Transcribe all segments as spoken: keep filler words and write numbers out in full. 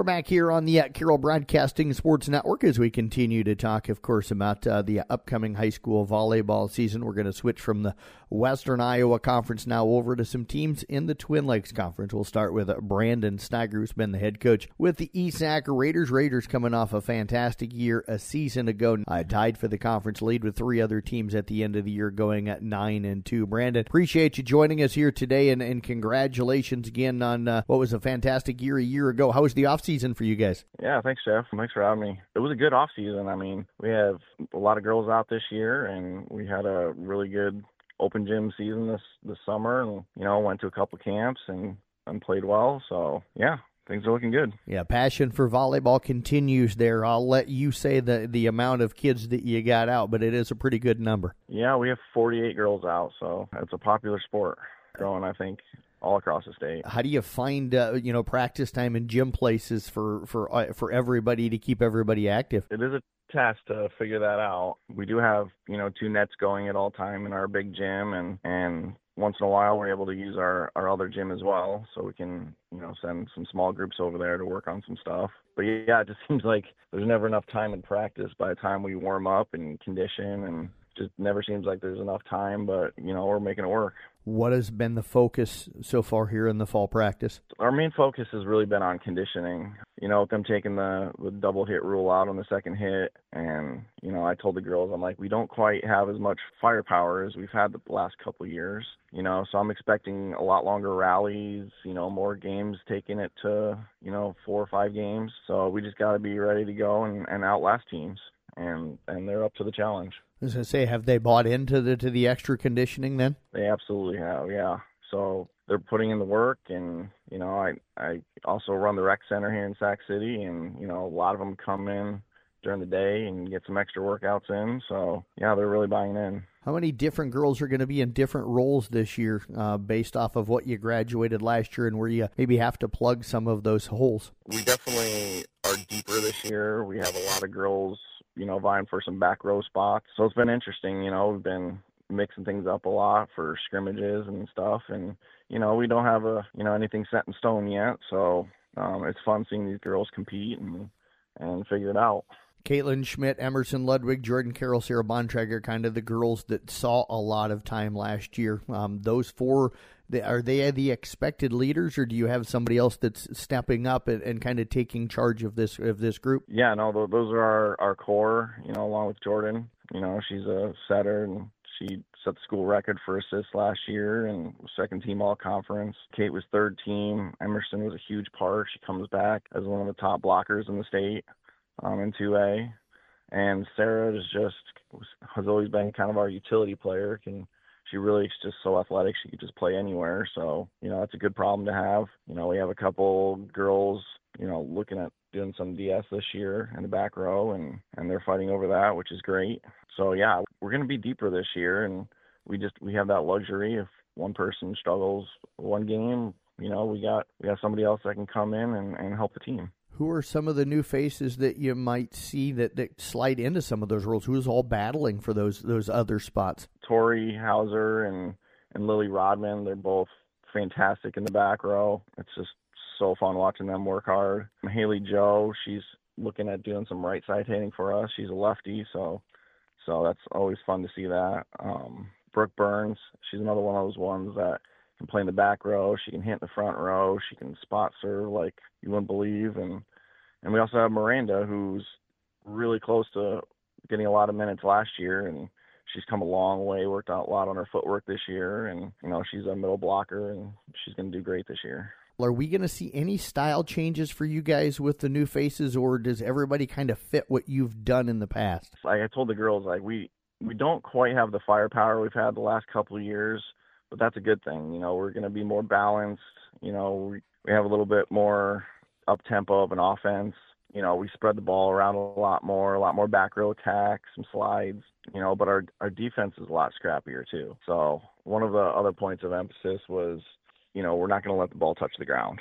We're back here on the uh, Carroll Broadcasting Sports Network as we continue to talk, of course, about uh, the upcoming high school volleyball season. We're going to switch from the Western Iowa Conference now over to some teams in the Twin Lakes Conference. We'll start with uh, Brandon Steiger, who's been the head coach with the E S A C Raiders. Raiders coming off a fantastic year a season ago, uh, tied for the conference lead with three other teams at the end of the year going at nine and two. Brandon, appreciate you joining us here today, and, and congratulations again on uh, what was a fantastic year a year ago. How was the off season for you guys? Yeah, thanks, Jeff. Thanks for having me. It was a good off season. I mean, we have a lot of girls out this year, and we had a really good open gym season this this summer, and you know, went to a couple camps and, and played well. So yeah, things are looking good. Yeah, passion for volleyball continues there. I'll let you say the the amount of kids that you got out, but it is a pretty good number. Yeah, we have forty-eight girls out, so it's a popular sport growing, I think, all across the state. How do you find uh, you know practice time and gym places for for uh, for everybody to keep everybody active? It is a task to figure that out. We do have you know two nets going at all time in our big gym, and and once in a while we're able to use our our other gym as well, so we can you know send some small groups over there to work on some stuff. But yeah, it just seems like there's never enough time in practice by the time we warm up and condition, and just never seems like there's enough time, but you know we're making it work. What has been the focus so far here in the fall practice? Our main focus has really been on conditioning. You know, with them taking the, the double hit rule out on the second hit, and, you know, I told the girls, I'm like, we don't quite have as much firepower as we've had the last couple of years, you know, so I'm expecting a lot longer rallies, you know, more games, taking it to, you know, four or five games. So we just got to be ready to go and, and outlast teams, and, and they're up to the challenge. As I say, have they bought into the to the extra conditioning then? They absolutely have, yeah. So they're putting in the work, and, you know, I, I also run the rec center here in Sac City, and, you know, a lot of them come in during the day and get some extra workouts in. So, yeah, they're really buying in. How many different girls are going to be in different roles this year uh, based off of what you graduated last year and where you maybe have to plug some of those holes? We definitely are deeper this year. We have a lot of girls you know, vying for some back row spots. So it's been interesting, you know, we've been mixing things up a lot for scrimmages and stuff. And, you know, we don't have a, you know, anything set in stone yet. So um, it's fun seeing these girls compete and, and figure it out. Caitlin Schmidt, Emerson Ludwig, Jordan Carroll, Sarah Bontrager, kind of the girls that saw a lot of time last year. Um, those four, they, are they the expected leaders, or do you have somebody else that's stepping up and, and kind of taking charge of this of this group? Yeah, no, those are our, our core, you know, along with Jordan. You know, she's a setter, and she set the school record for assists last year and was second team all-conference. Kate was third team. Emerson was a huge part. She comes back as one of the top blockers in the state. Um, in two A, and Sarah is just has always been kind of our utility player. Can she really is just so athletic, she could just play anywhere. So you know that's a good problem to have. You know we have a couple girls you know looking at doing some D S this year in the back row, and and they're fighting over that, which is great. So yeah, we're going to be deeper this year, and we just we have that luxury. If one person struggles one game, you know we got we got somebody else that can come in and, and help the team. Who are some of the new faces that you might see that, that slide into some of those roles? Who's all battling for those those other spots? Tori Hauser and, and Lily Rodman, they're both fantastic in the back row. It's just so fun watching them work hard. Haley Joe, she's looking at doing some right side hitting for us. She's a lefty, so so that's always fun to see that. Um, Brooke Burns, she's another one of those ones that can play in the back row. She can hit in the front row. She can spot serve like you wouldn't believe. And and we also have Miranda, who's really close to getting a lot of minutes last year, and she's come a long way, worked out a lot on her footwork this year, and you know she's a middle blocker, and she's going to do great this year. Are we going to see any style changes for you guys with the new faces, or does everybody kind of fit what you've done in the past? Like I told the girls, like we, we don't quite have the firepower we've had the last couple of years, but that's a good thing. You know, we're going to be more balanced. You know, we, we have a little bit more up-tempo of an offense. You know, we spread the ball around a lot more, a lot more back row attacks, some slides, you know, but our, our defense is a lot scrappier too. So one of the other points of emphasis was, you know, we're not going to let the ball touch the ground.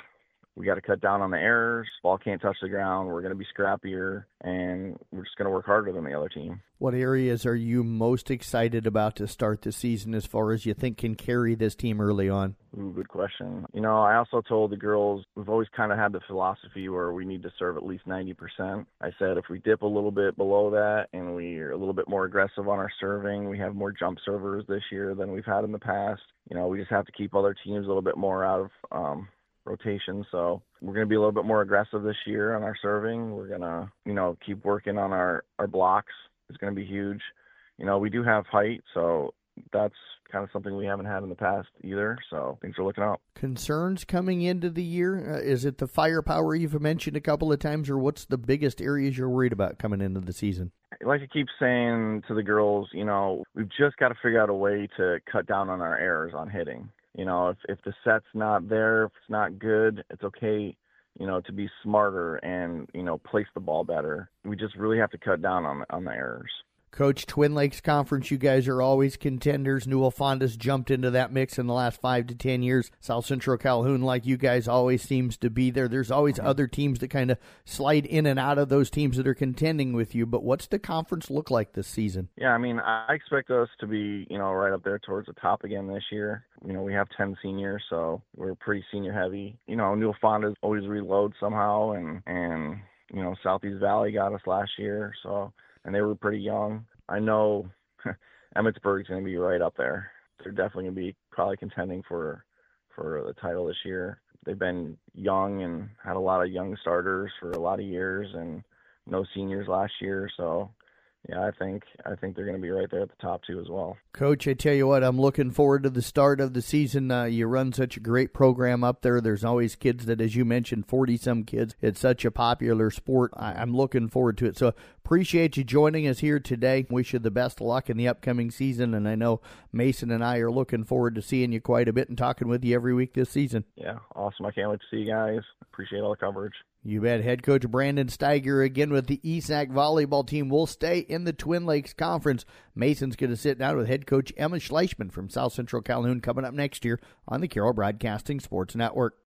we got to cut down on the errors. Ball can't touch the ground. We're going to be scrappier, and we're just going to work harder than the other team. What areas are you most excited about to start the season as far as you think can carry this team early on? Ooh, good question. You know, I also told the girls we've always kind of had the philosophy where we need to serve at least ninety percent. I said if we dip a little bit below that and we're a little bit more aggressive on our serving, we have more jump servers this year than we've had in the past. You know, we just have to keep other teams a little bit more out of um, rotation. So we're going to be a little bit more aggressive this year on our serving. We're going to, you know, keep working on our, our blocks. It's going to be huge. You know, we do have height, so that's kind of something we haven't had in the past either, so things are looking up. Concerns coming into the year? Uh, is it the firepower you've mentioned a couple of times, or what's the biggest areas you're worried about coming into the season? Like I keep saying to the girls, you know, we've just got to figure out a way to cut down on our errors on hitting. You know, if, if the set's not there, if it's not good, it's okay, you know, to be smarter and, you know, place the ball better. We just really have to cut down on, on the errors. Coach, Twin Lakes Conference, you guys are always contenders. Newell Fonda's jumped into that mix in the last five to ten years. South Central Calhoun, like you guys, always seems to be there. There's always mm-hmm. other teams that kind of slide in and out of those teams that are contending with you. But what's the conference look like this season? Yeah, I mean, I expect us to be, you know, right up there towards the top again this year. You know, we have ten seniors, so we're pretty senior heavy. You know, Newell Fonda's always reload somehow, and, and you know, Southeast Valley got us last year, so and they were pretty young. I know Emmitsburg's going to be right up there. They're definitely going to be probably contending for for the title this year. They've been young and had a lot of young starters for a lot of years, and no seniors last year. So, yeah, I think I think they're going to be right there at the top too as well. Coach, I tell you what, I'm looking forward to the start of the season. Uh, you run such a great program up there. There's always kids that, as you mentioned, forty-some kids. It's such a popular sport. I, I'm looking forward to it. So appreciate you joining us here today. Wish you the best of luck in the upcoming season, and I know Mason and I are looking forward to seeing you quite a bit and talking with you every week this season. Yeah, awesome. I can't wait to see you guys. Appreciate all the coverage. You bet. Head coach Brandon Steiger again with the E S A C volleyball team will stay in the Twin Lakes Conference. Mason's going to sit down with head coach Emma Schleichman from South Central Calhoun coming up next year on the Carroll Broadcasting Sports Network.